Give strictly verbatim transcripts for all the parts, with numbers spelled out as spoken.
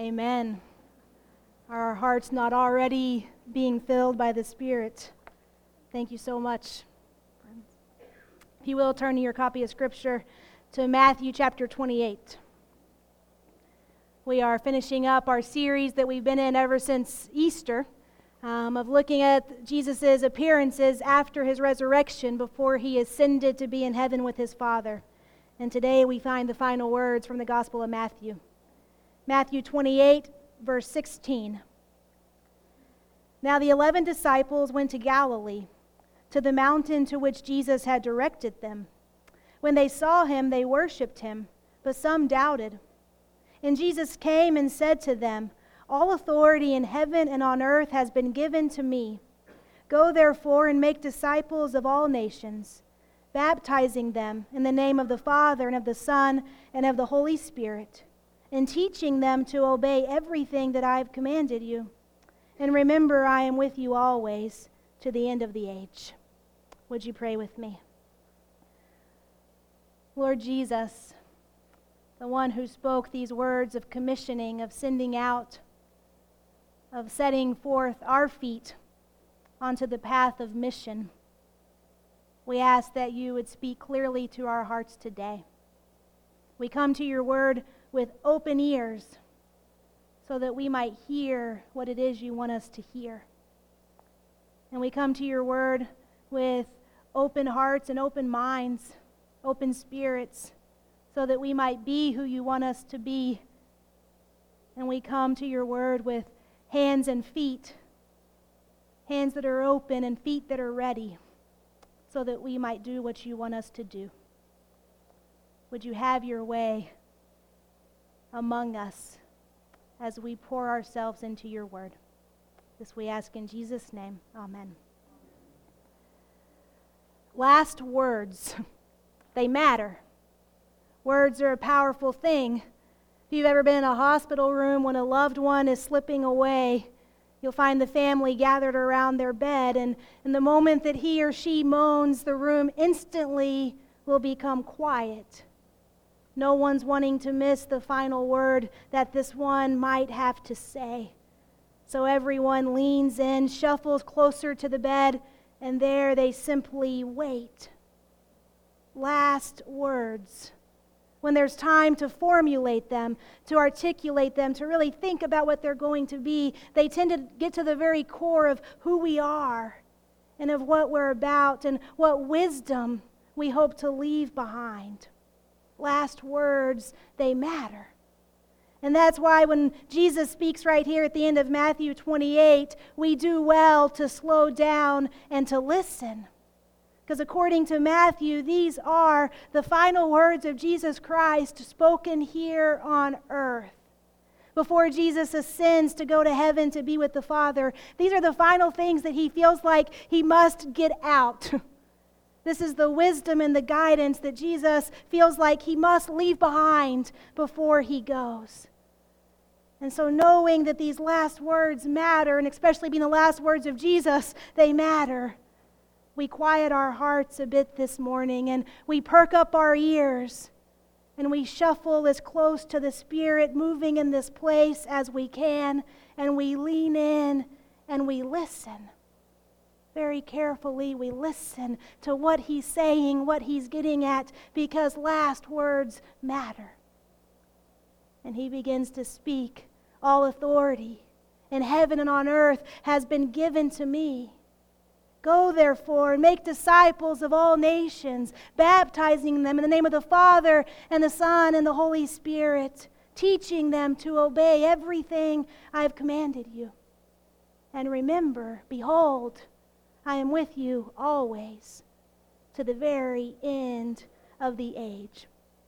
Amen. Are our hearts not already being filled by the Spirit? Thank you so much. If you will, turn to your copy of Scripture to Matthew chapter twenty-eight. We are finishing up our series that we've been in ever since Easter, um, of looking at Jesus' appearances after his resurrection before he ascended to be in heaven with his Father. And today we find the final words from the Gospel of Matthew. Matthew twenty-eight, verse sixteen. Now the eleven disciples went to Galilee, to the mountain to which Jesus had directed them. When they saw him, they worshipped him, but some doubted. And Jesus came and said to them, "All authority in heaven and on earth has been given to me. Go therefore and make disciples of all nations, baptizing them in the name of the Father and of the Son and of the Holy Spirit, and teaching them to obey everything that I have commanded you. And remember, I am with you always to the end of the age." Would you pray with me? Lord Jesus, the one who spoke these words of commissioning, of sending out, of setting forth our feet onto the path of mission, we ask that you would speak clearly to our hearts today. We come to your word with open ears so that we might hear what it is you want us to hear. And we come to your word with open hearts and open minds, open spirits, so that we might be who you want us to be. And we come to your word with hands and feet, hands that are open and feet that are ready, so that we might do what you want us to do. Would you have your way among us as we pour ourselves into your word? This we ask in Jesus' name. Amen. Last words, they matter. Words are a powerful thing. If you've ever been in a hospital room when a loved one is slipping away, you'll find the family gathered around their bed, and in the moment that he or she moans, the room instantly will become quiet. No one's wanting to miss the final word that this one might have to say. So everyone leans in, shuffles closer to the bed, and there they simply wait. Last words. When there's time to formulate them, to articulate them, to really think about what they're going to be, they tend to get to the very core of who we are and of what we're about and what wisdom we hope to leave behind. Last words, they matter. And that's why when Jesus speaks right here at the end of Matthew twenty-eight, we do well to slow down and to listen. Because according to Matthew, these are the final words of Jesus Christ spoken here on earth. Before Jesus ascends to go to heaven to be with the Father, these are the final things that he feels like he must get out. This is the wisdom and the guidance that Jesus feels like he must leave behind before he goes. And so knowing that these last words matter, and especially being the last words of Jesus, they matter, we quiet our hearts a bit this morning and we perk up our ears and we shuffle as close to the Spirit moving in this place as we can, and we lean in and we listen. Very carefully we listen to what he's saying, what he's getting at, because last words matter. And he begins to speak, "All authority in heaven and on earth has been given to me. Go therefore and make disciples of all nations, baptizing them in the name of the Father and the Son and the Holy Spirit, teaching them to obey everything I have commanded you. And remember, behold, I am with you always to the very end of the age."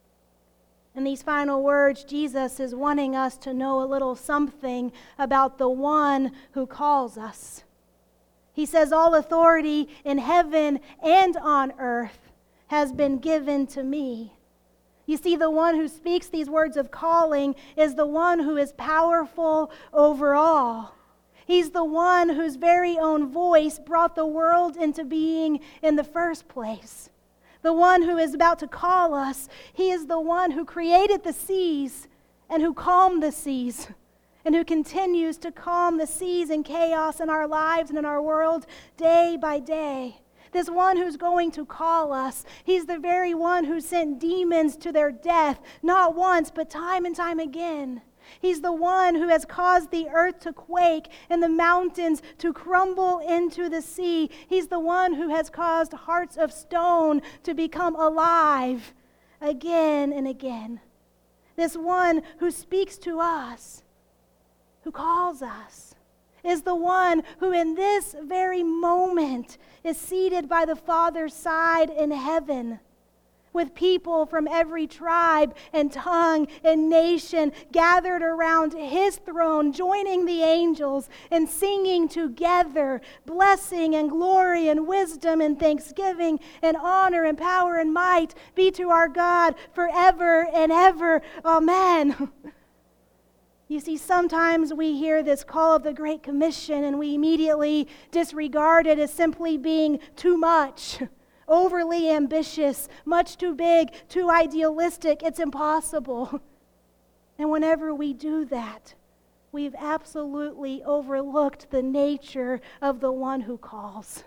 In these final words, Jesus is wanting us to know a little something about the one who calls us. He says, "All authority in heaven and on earth has been given to me." You see, the one who speaks these words of calling is the one who is powerful over all. He's the one whose very own voice brought the world into being in the first place. The one who is about to call us, he is the one who created the seas and who calmed the seas. and who continues to calm the seas and chaos in our lives and in our world day by day. This one who's going to call us. He's the very one who sent demons to their death, not once, but time and time again. He's the one who has caused the earth to quake and the mountains to crumble into the sea. He's the one who has caused hearts of stone to become alive again and again. This one who speaks to us, who calls us, is the one who in this very moment is seated by the Father's side in heaven, with people from every tribe and tongue and nation gathered around his throne, joining the angels and singing together, blessing and glory and wisdom and thanksgiving and honor and power and might be to our God forever and ever. Amen. You see, sometimes we hear this call of the Great Commission and we immediately disregard it as simply being too much, overly ambitious, much too big, too idealistic. It's impossible. And whenever we do that, we've absolutely overlooked the nature of the one who calls.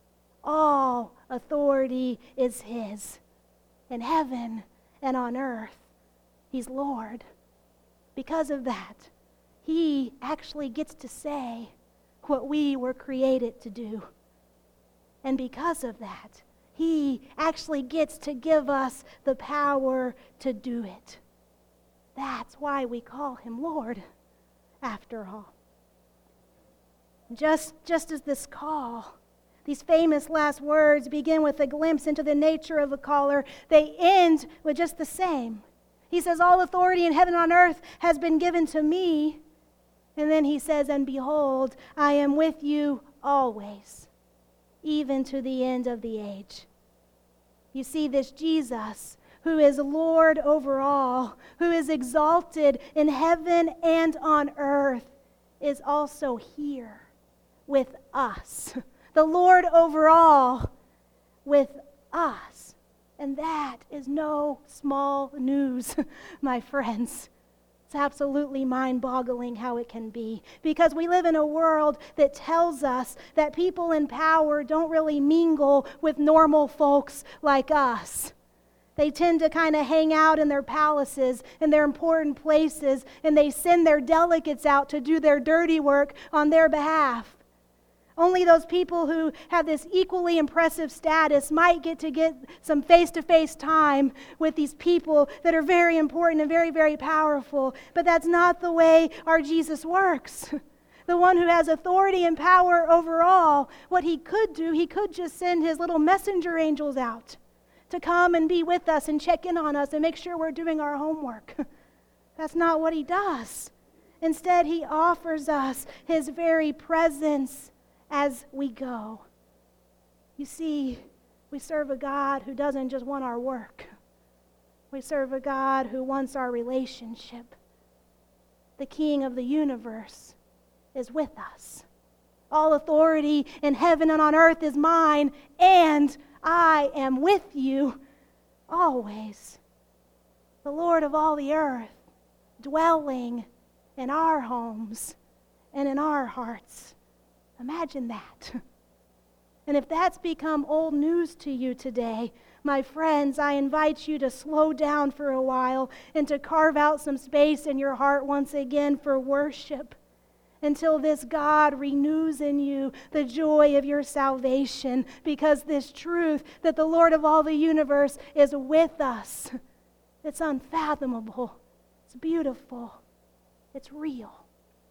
All authority is his, in heaven and on earth. He's Lord. Because of that, he actually gets to say what we were created to do. And because of that, he actually gets to give us the power to do it. That's why we call him Lord, after all. Just, just as this call, these famous last words begin with a glimpse into the nature of the caller, they end with just the same. He says, all authority in heaven and on earth has been given to me. And then he says, and behold, I am with you always, even to the end of the age. You see, this Jesus, who is Lord over all, who is exalted in heaven and on earth, is also here with us. The Lord over all with us. And that is no small news, my friends. It's absolutely mind-boggling how it can be, because we live in a world that tells us that people in power don't really mingle with normal folks like us. They tend to kind of hang out in their palaces, in their important places, and they send their delegates out to do their dirty work on their behalf. Only those people who have this equally impressive status might get to get some face-to-face time with these people that are very important and very, very powerful. But that's not the way our Jesus works. The one who has authority and power over all, what he could do, he could just send his little messenger angels out to come and be with us and check in on us and make sure we're doing our homework. That's not what he does. Instead, he offers us his very presence as we go. You see, we serve a God who doesn't just want our work. We serve a God who wants our relationship. The King of the universe is with us. All authority in heaven and on earth is mine, and I am with you always. The Lord of all the earth, dwelling in our homes and in our hearts. Imagine that. And if that's become old news to you today, my friends, I invite you to slow down for a while and to carve out some space in your heart once again for worship until this God renews in you the joy of your salvation, because this truth that the Lord of all the universe is with us, it's unfathomable, it's beautiful, it's real.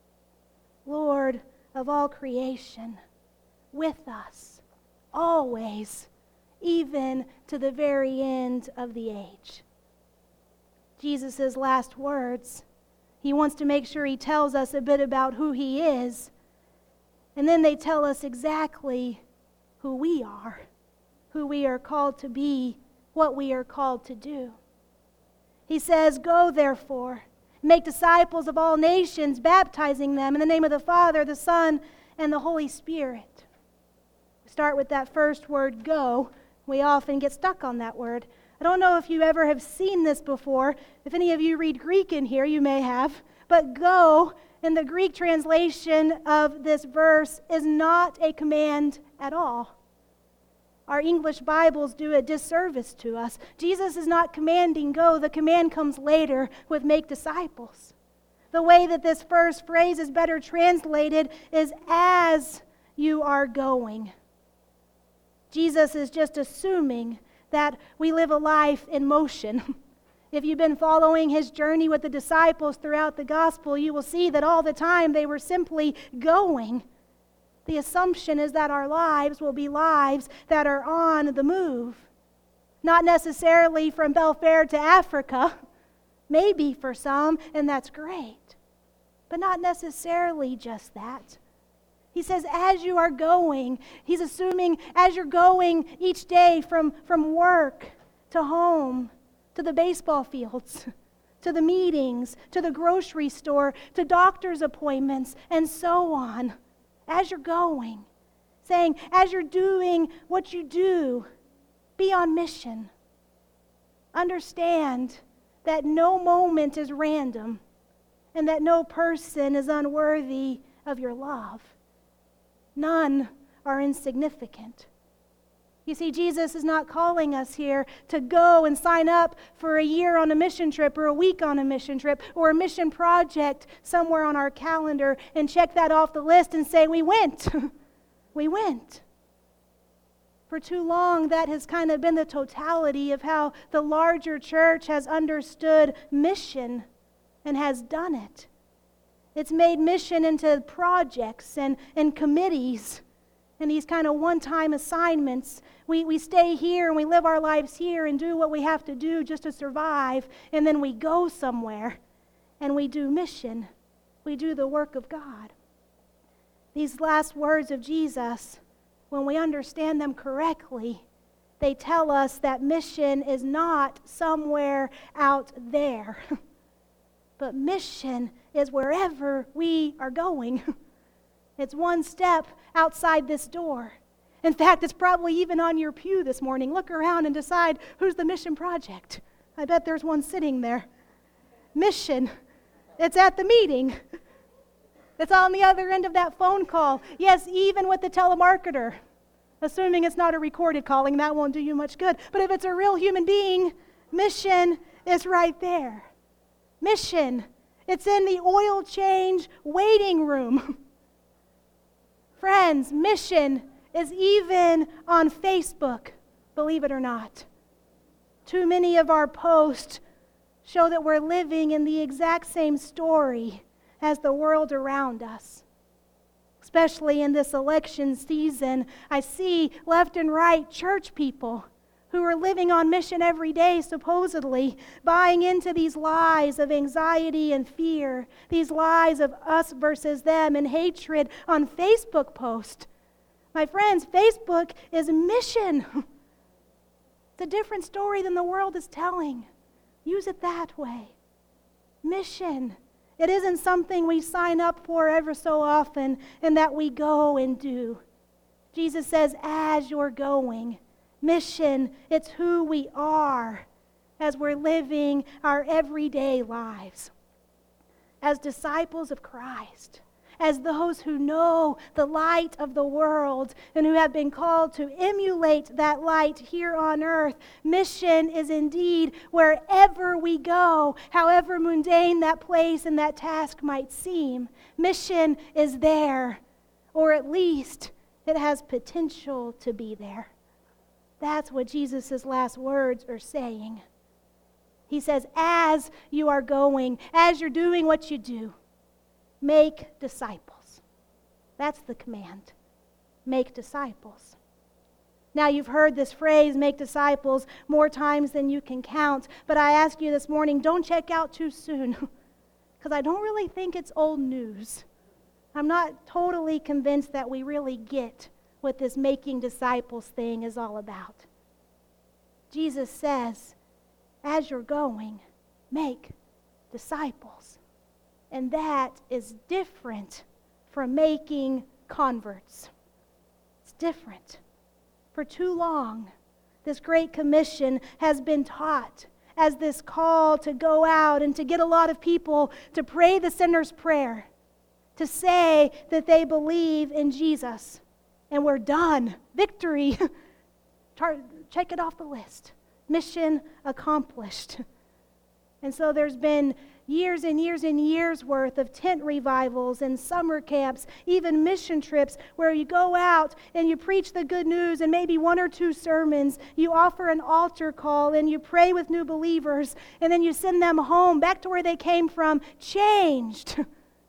Lord of all creation, with us, always, even to the very end of the age. Jesus' last words, he wants to make sure he tells us a bit about who he is, and then they tell us exactly who we are, who we are called to be, what we are called to do. He says, go therefore, make disciples of all nations, baptizing them in the name of the Father, the Son, and the Holy Spirit. We start with that first word, go. We often get stuck on that word. I don't know if you ever have seen this before. If any of you read Greek in here, you may have. But go in the Greek translation of this verse is not a command at all. Our English Bibles do a disservice to us. Jesus is not commanding go. The command comes later with make disciples. The way that this first phrase is better translated is as you are going. Jesus is just assuming that we live a life in motion. If you've been following his journey with the disciples throughout the gospel, you will see that all the time they were simply going. The assumption is that our lives will be lives that are on the move. Not necessarily from Belfair to Africa, maybe for some, and that's great. But not necessarily just that. He says, as you are going, he's assuming as you're going each day from, from work to home, to the baseball fields, to the meetings, to the grocery store, to doctor's appointments, and so on. As you're going, saying, as you're doing what you do, be on mission. Understand that no moment is random and that no person is unworthy of your love. None are insignificant. You see, Jesus is not calling us here to go and sign up for a year on a mission trip or a week on a mission trip or a mission project somewhere on our calendar and check that off the list and say, we went. We went. For too long, that has kind of been the totality of how the larger church has understood mission and has done it. It's made mission into projects and, and committees and these kind of one-time assignments. We, we stay here and we live our lives here and do what we have to do just to survive, and then we go somewhere and we do mission. We do the work of God. These last words of Jesus, when we understand them correctly, they tell us that mission is not somewhere out there, but mission is wherever we are going. It's one step outside this door. In fact, it's probably even on your pew this morning. Look around and decide who's the mission project. I bet there's one sitting there. Mission. It's at the meeting. It's on the other end of that phone call. Yes, even with the telemarketer. Assuming it's not a recorded calling, that won't do you much good. But if it's a real human being, mission is right there. Mission. It's in the oil change waiting room. Friends, mission is even on Facebook, believe it or not. Too many of our posts show that we're living in the exact same story as the world around us. Especially in this election season, I see left and right church people who are living on mission every day, supposedly, buying into these lies of anxiety and fear, these lies of us versus them and hatred on Facebook posts. My friends, Facebook is mission. It's a different story than the world is telling. Use it that way. Mission. It isn't something we sign up for ever so often and that we go and do. Jesus says, as you're going, mission, it's who we are as we're living our everyday lives. As disciples of Christ, as those who know the light of the world and who have been called to emulate that light here on earth, mission is indeed wherever we go, however mundane that place and that task might seem. Mission is there, or at least it has potential to be there. That's what Jesus' last words are saying. He says, as you are going, as you're doing what you do, make disciples. That's the command. Make disciples. Now, you've heard this phrase, make disciples, more times than you can count. But I ask you this morning, don't check out too soon. Because I don't really think it's old news. I'm not totally convinced that we really get what this making disciples thing is all about. Jesus says, as you're going, make disciples. And that is different from making converts. It's different. For too long, this Great Commission has been taught as this call to go out and to get a lot of people to pray the sinner's prayer. to say that they believe in Jesus. And we're done. Victory. Check it off the list. Mission accomplished. And so there's been years and years and years worth of tent revivals and summer camps, even mission trips where you go out and you preach the good news and maybe one or two sermons. You offer an altar call and you pray with new believers, and then you send them home back to where they came from, changed.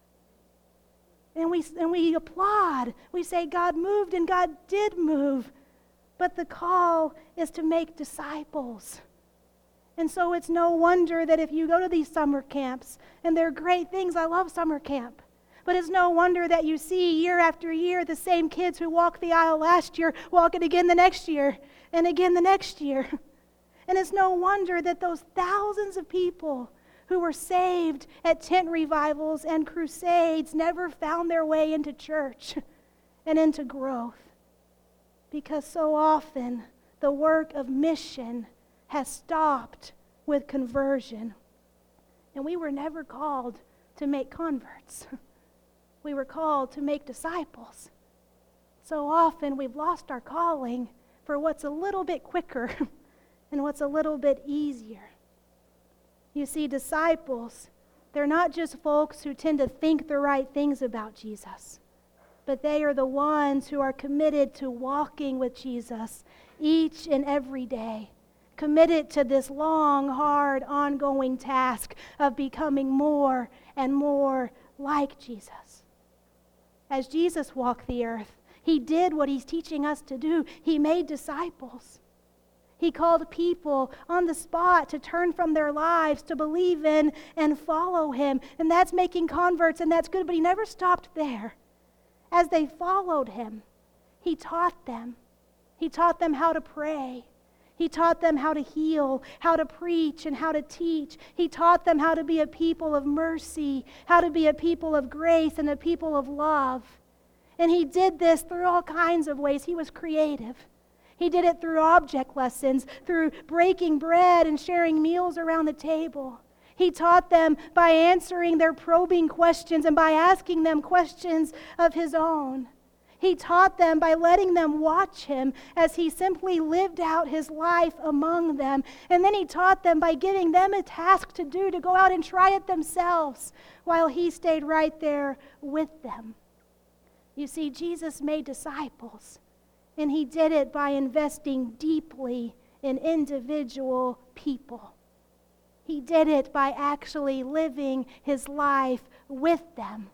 And we, and we applaud. We say God moved, and God did move. But the call is to make disciples. And so it's no wonder that if you go to these summer camps, and they're great things, I love summer camp, but it's no wonder that you see year after year the same kids who walked the aisle last year walk it again the next year, and again the next year. And it's no wonder that those thousands of people who were saved at tent revivals and crusades never found their way into church and into growth. Because so often the work of mission has stopped with conversion. And we were never called to make converts. We were called to make disciples. So often we've lost our calling for what's a little bit quicker and what's a little bit easier. You see, disciples, they're not just folks who tend to think the right things about Jesus, but they are the ones who are committed to walking with Jesus each and every day, committed to this long, hard, ongoing task of becoming more and more like Jesus. As Jesus walked the earth, he did what he's teaching us to do. He made disciples. He called people on the spot to turn from their lives, to believe in and follow him. And that's making converts, and that's good, but he never stopped there. As they followed him, he taught them. He taught them how to pray. He taught them how to heal, how to preach, and how to teach. He taught them how to be a people of mercy, how to be a people of grace, and a people of love. And he did this through all kinds of ways. He was creative. He did it through object lessons, through breaking bread and sharing meals around the table. He taught them by answering their probing questions and by asking them questions of his own. He taught them by letting them watch him as he simply lived out his life among them. And then he taught them by giving them a task to do, to go out and try it themselves, while he stayed right there with them. You see, Jesus made disciples, and he did it by investing deeply in individual people. He did it by actually living his life with them.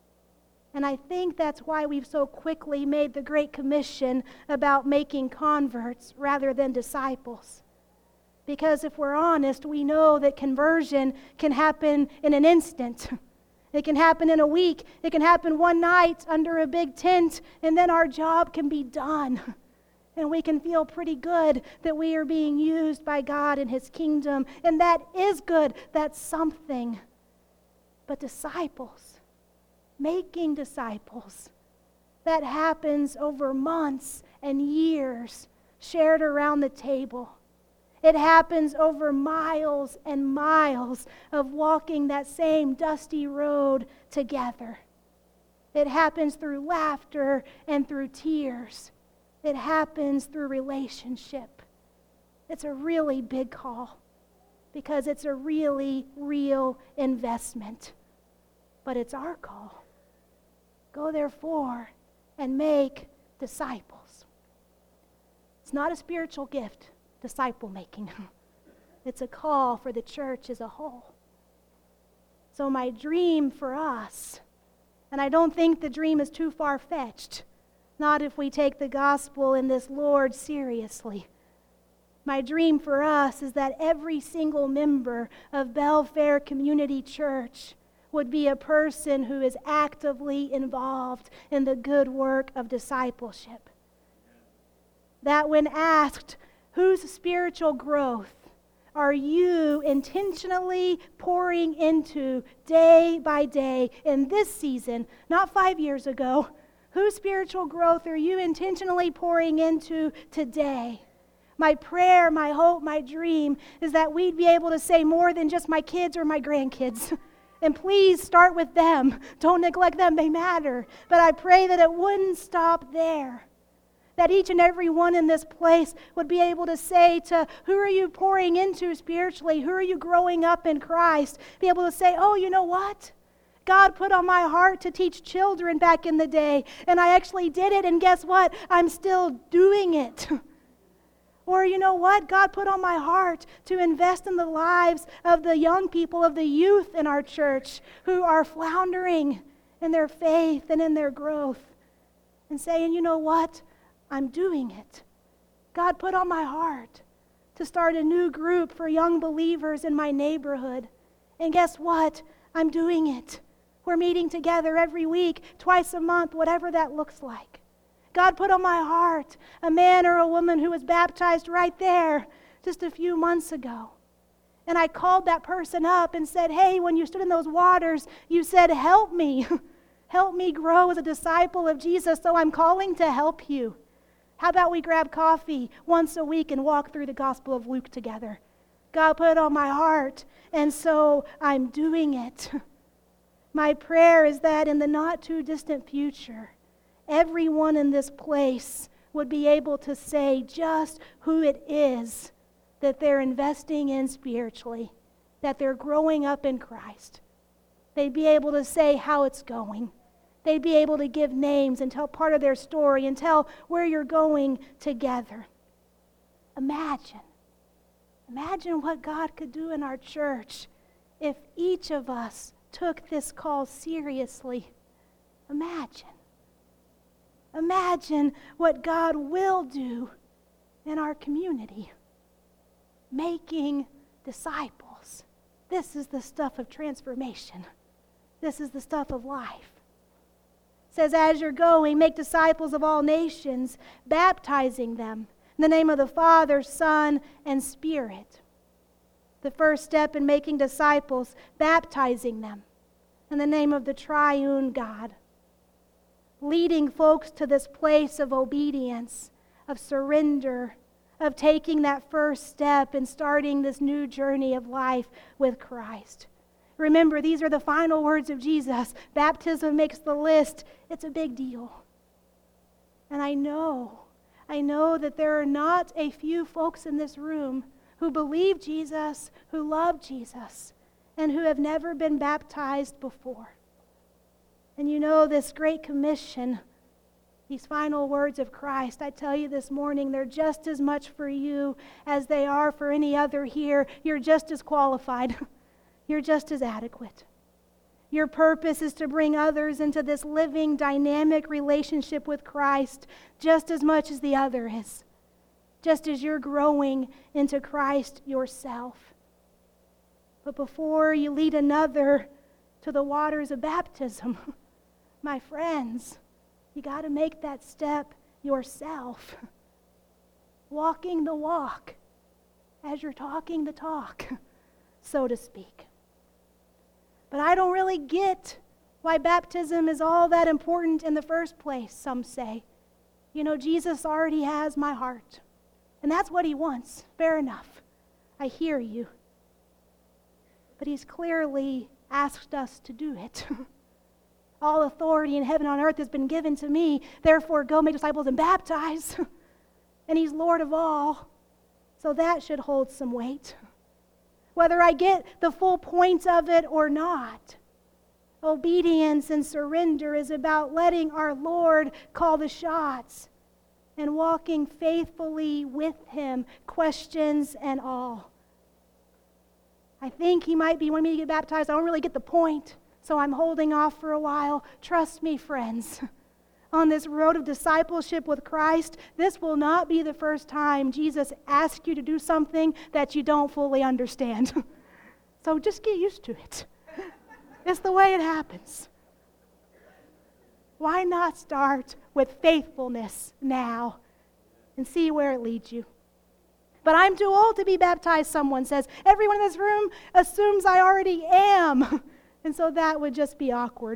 And I think that's why we've so quickly made the Great Commission about making converts rather than disciples. Because if we're honest, we know that conversion can happen in an instant. It can happen in a week. It can happen one night under a big tent, and then our job can be done. And we can feel pretty good that we are being used by God in his kingdom. And that is good. That's something. But disciples, making disciples, that happens over months and years shared around the table. It happens over miles and miles of walking that same dusty road together. It happens through laughter and through tears. It happens through relationship. It's a really big call because it's a really real investment. But it's our call. Go therefore and make disciples. It's not a spiritual gift, disciple making. It's a call for the church as a whole. So my dream for us, and I don't think the dream is too far-fetched, not if we take the gospel and this Lord seriously. My dream for us is that every single member of Belfair Community Church would be a person who is actively involved in the good work of discipleship. That when asked, whose spiritual growth are you intentionally pouring into day by day in this season, not five years ago, whose spiritual growth are you intentionally pouring into today? My prayer, my hope, my dream is that we'd be able to say more than just my kids or my grandkids. And please start with them. Don't neglect them. They matter. But I pray that it wouldn't stop there. That each and every one in this place would be able to say to who are you pouring into spiritually? Who are you growing up in Christ? Be able to say, oh, you know what? God put on my heart to teach children back in the day. And I actually did it. And guess what? I'm still doing it. Or you know what? God put on my heart to invest in the lives of the young people, of the youth in our church who are floundering in their faith and in their growth. And saying, you know what? I'm doing it. God put on my heart to start a new group for young believers in my neighborhood. And guess what? I'm doing it. We're meeting together every week, twice a month, whatever that looks like. God put on my heart a man or a woman who was baptized right there just a few months ago. And I called that person up and said, hey, when you stood in those waters, you said, help me. Help me grow as a disciple of Jesus, so I'm calling to help you. How about we grab coffee once a week and walk through the Gospel of Luke together? God put it on my heart, and so I'm doing it. My prayer is that in the not too distant future, everyone in this place would be able to say just who it is that they're investing in spiritually, that they're growing up in Christ. They'd be able to say how it's going. They'd be able to give names and tell part of their story and tell where you're going together. Imagine, imagine what God could do in our church if each of us took this call seriously. Imagine. Imagine what God will do in our community. Making disciples. This is the stuff of transformation. This is the stuff of life. It says, as you're going, make disciples of all nations, baptizing them in the name of the Father, Son, and Spirit. The first step in making disciples, baptizing them in the name of the triune God. Leading folks to this place of obedience, of surrender, of taking that first step and starting this new journey of life with Christ. Remember, these are the final words of Jesus. Baptism makes the list. It's a big deal. And I know, I know that there are not a few folks in this room who believe Jesus, who love Jesus, and who have never been baptized before. And you know, this great commission, these final words of Christ, I tell you this morning, they're just as much for you as they are for any other here. You're just as qualified. You're just as adequate. Your purpose is to bring others into this living, dynamic relationship with Christ just as much as the other is. Just as you're growing into Christ yourself. But before you lead another to the waters of baptism, my friends, you got to make that step yourself. Walking the walk as you're talking the talk, so to speak. But I don't really get why baptism is all that important in the first place, some say. You know, Jesus already has my heart. And that's what he wants. Fair enough. I hear you. But he's clearly asked us to do it. All authority in heaven and on earth has been given to me. Therefore, go make disciples and baptize. And he's Lord of all. So that should hold some weight. Whether I get the full point of it or not. Obedience and surrender is about letting our Lord call the shots and walking faithfully with him, questions and all. I think he might be wanting me to get baptized. I don't really get the point, so I'm holding off for a while. Trust me, friends. On this road of discipleship with Christ, this will not be the first time Jesus asks you to do something that you don't fully understand. So just get used to it. It's the way it happens. Why not start with faithfulness now and see where it leads you? But I'm too old to be baptized, someone says. Everyone in this room assumes I already am. And so that would just be awkward.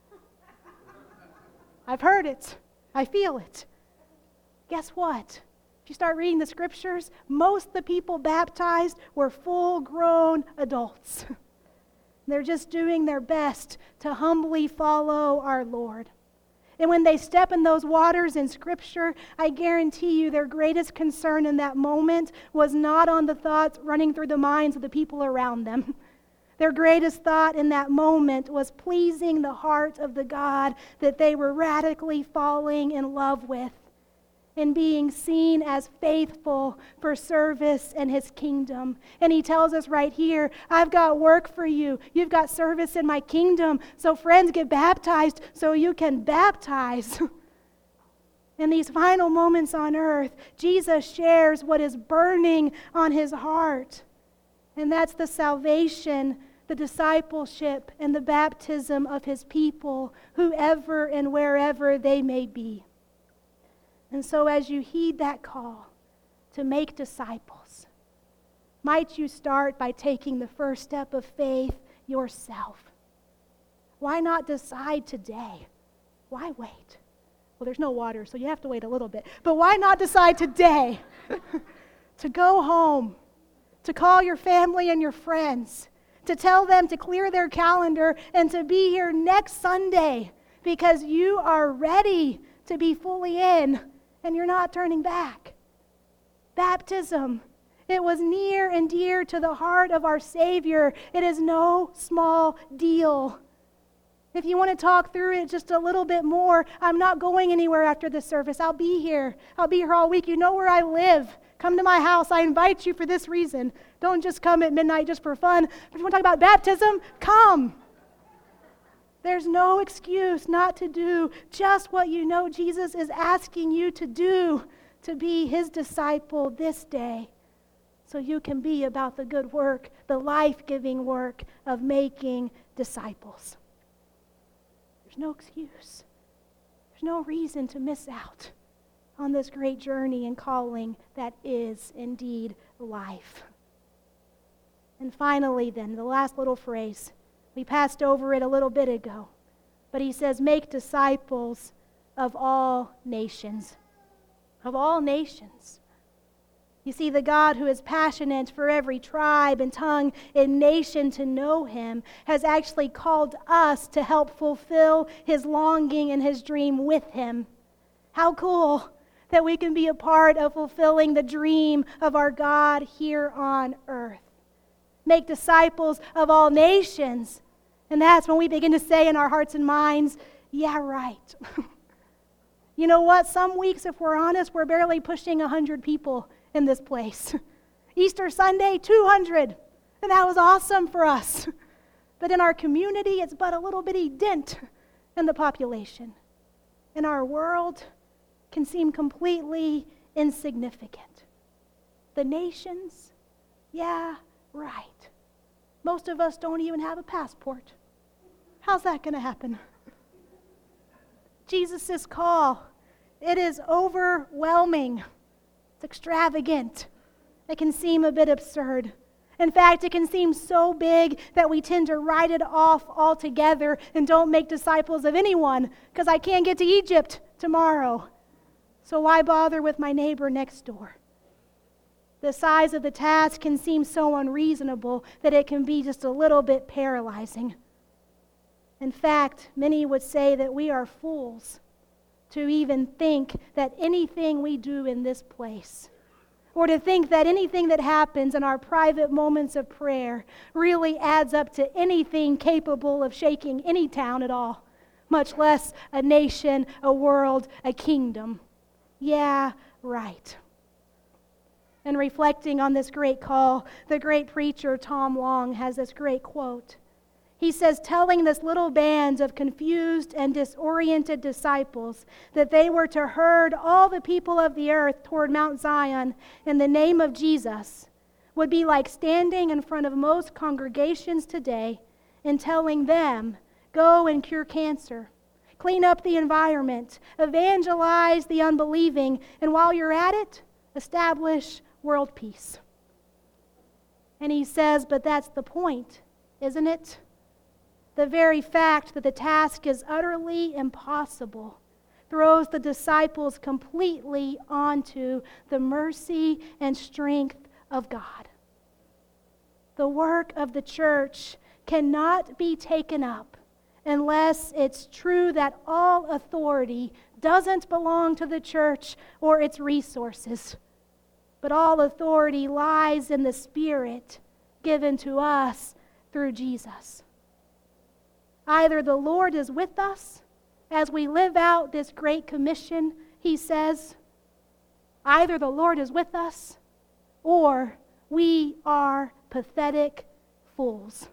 I've heard it. I feel it. Guess what? If you start reading the scriptures, most of the people baptized were full-grown adults. They're just doing their best to humbly follow our Lord. And when they step in those waters in Scripture, I guarantee you their greatest concern in that moment was not on the thoughts running through the minds of the people around them. Their greatest thought in that moment was pleasing the heart of the God that they were radically falling in love with, and being seen as faithful for service in His kingdom. And He tells us right here, I've got work for you. You've got service in my kingdom. So friends, get baptized so you can baptize. In these final moments on earth, Jesus shares what is burning on His heart. And that's the salvation, the discipleship, and the baptism of His people, whoever and wherever they may be. And so as you heed that call to make disciples, might you start by taking the first step of faith yourself? Why not decide today? Why wait? Well, there's no water, so you have to wait a little bit. But why not decide today to go home, to call your family and your friends, to tell them to clear their calendar and to be here next Sunday because you are ready to be fully in and you're not turning back. Baptism, it was near and dear to the heart of our Savior. It is no small deal. If you want to talk through it just a little bit more, I'm not going anywhere after this service. I'll be here. I'll be here all week. You know where I live. Come to my house. I invite you for this reason. Don't just come at midnight just for fun. If you want to talk about baptism, come. There's no excuse not to do just what you know Jesus is asking you to do, to be His disciple this day, so you can be about the good work, the life-giving work of making disciples. There's no excuse. There's no reason to miss out on this great journey and calling that is indeed life. And finally then, the last little phrase. We passed over it a little bit ago. But He says, make disciples of all nations. Of all nations. You see, the God who is passionate for every tribe and tongue and nation to know Him has actually called us to help fulfill His longing and His dream with Him. How cool that we can be a part of fulfilling the dream of our God here on earth. Make disciples of all nations. And that's when we begin to say in our hearts and minds, yeah, right. You know what? Some weeks, if we're honest, we're barely pushing one hundred people in this place. Easter Sunday, two hundred. And that was awesome for us. But in our community, it's but a little bitty dent in the population. And our world can seem completely insignificant. The nations, yeah, right. Most of us don't even have a passport. How's that going to happen? Jesus' call, it is overwhelming. It's extravagant. It can seem a bit absurd. In fact, it can seem so big that we tend to write it off altogether and don't make disciples of anyone because I can't get to Egypt tomorrow. So why bother with my neighbor next door? The size of the task can seem so unreasonable that it can be just a little bit paralyzing. In fact, many would say that we are fools to even think that anything we do in this place, or to think that anything that happens in our private moments of prayer really adds up to anything capable of shaking any town at all, much less a nation, a world, a kingdom. Yeah, right. And reflecting on this great call, the great preacher Tom Long has this great quote. He says, telling this little band of confused and disoriented disciples that they were to herd all the people of the earth toward Mount Zion in the name of Jesus would be like standing in front of most congregations today and telling them, go and cure cancer, clean up the environment, evangelize the unbelieving, and while you're at it, establish world peace. And he says, but that's the point, isn't it? The very fact that the task is utterly impossible throws the disciples completely onto the mercy and strength of God. The work of the church cannot be taken up unless it's true that all authority doesn't belong to the church or its resources, but all authority lies in the Spirit given to us through Jesus. Either the Lord is with us as we live out this great commission, he says, either the Lord is with us or we are pathetic fools.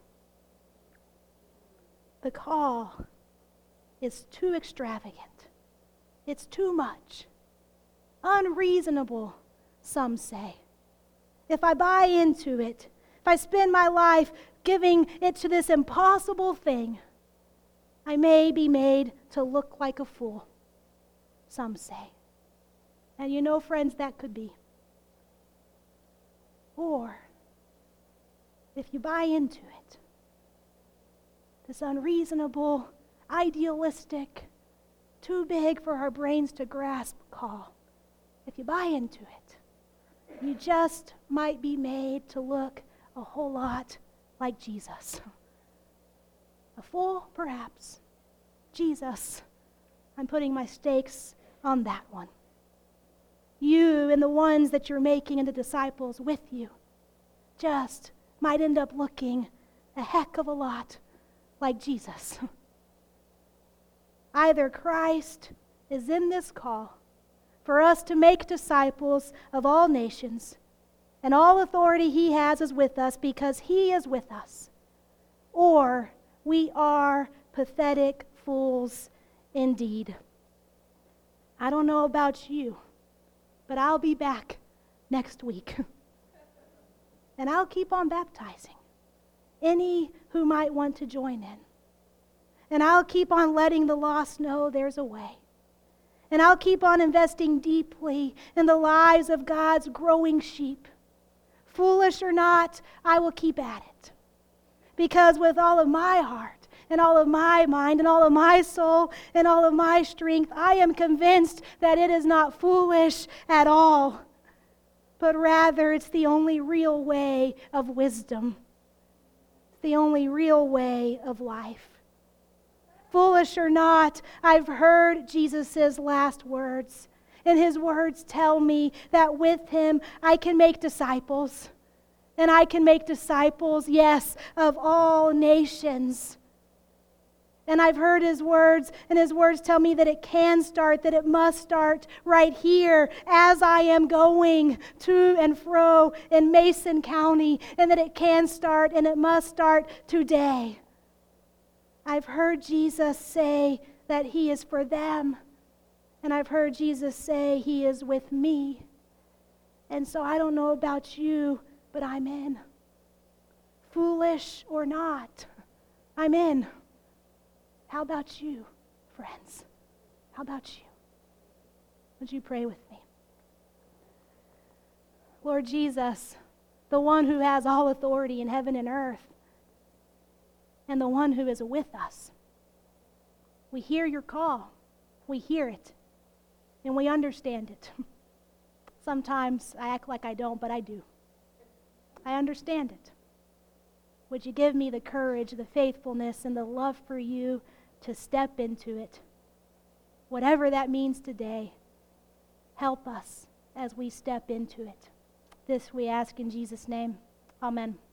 The call is too extravagant. It's too much. Unreasonable, some say. If I buy into it, if I spend my life giving it to this impossible thing, I may be made to look like a fool, some say. And you know, friends, that could be. Or, if you buy into it, this unreasonable, idealistic, too big for our brains to grasp call, if you buy into it, you just might be made to look a whole lot like Jesus. A fool, perhaps. Jesus, I'm putting my stakes on that one. You and the ones that you're making into disciples with you just might end up looking a heck of a lot like Jesus. Either Christ is in this call for us to make disciples of all nations, and all authority he has is with us because he is with us, or we are pathetic fools indeed. I don't know about you, but I'll be back next week. And I'll keep on baptizing any who might want to join in. And I'll keep on letting the lost know there's a way. And I'll keep on investing deeply in the lives of God's growing sheep. Foolish or not, I will keep at it. Because with all of my heart, and all of my mind, and all of my soul, and all of my strength, I am convinced that it is not foolish at all, but rather it's the only real way of wisdom. It's the only real way of life. Foolish or not, I've heard Jesus' last words, and his words tell me that with him I can make disciples, and I can make disciples, yes, of all nations. And I've heard his words, and his words tell me that it can start, that it must start right here as I am going to and fro in Mason County, and that it can start and it must start today. I've heard Jesus say that he is for them, and I've heard Jesus say he is with me. And so I don't know about you, but I'm in. Foolish or not, I'm in. How about you, friends? How about you? Would you pray with me? Lord Jesus, the one who has all authority in heaven and earth, and the one who is with us, we hear your call. We hear it, and we understand it. Sometimes I act like I don't, but I do. I understand it. Would you give me the courage, the faithfulness, and the love for you to step into it? Whatever that means today, help us as we step into it. This we ask in Jesus' name. Amen.